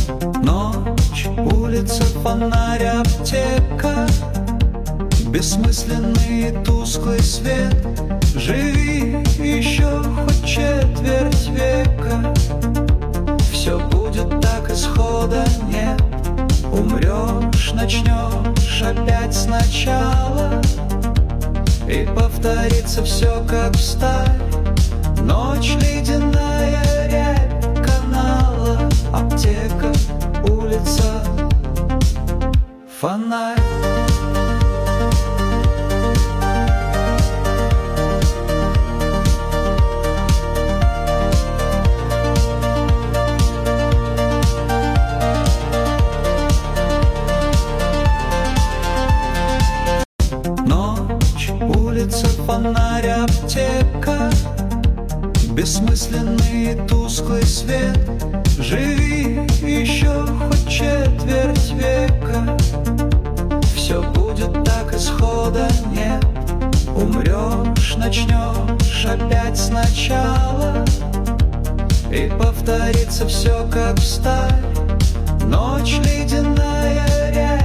Ночь, улица, фонарь, аптека, бессмысленный и тусклый свет. Живи еще хоть четверть века, все будет так, исхода нет. Умрешь, начнешь опять сначала, и повторится все как встарь. Ночь, ледяная рябь канала, аптека, улица, фонарь. Ночь, улица, фонарь, аптека, бессмысленный и тусклый свет. Живи еще хоть четверть века, все будет так, исхода нет. Умрешь, начнешь опять сначала, и повторится все как встарь. Ночь, ледяная рябь